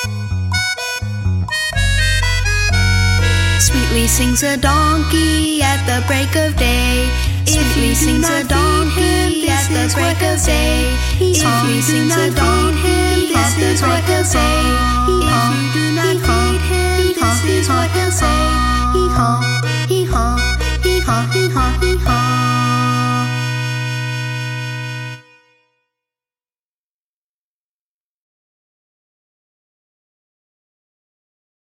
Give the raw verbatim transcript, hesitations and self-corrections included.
Sweetly sings a donkey at the break of day. Sweetly sings a donkey at the break of day. Sweetly sings a donkey at the break of day.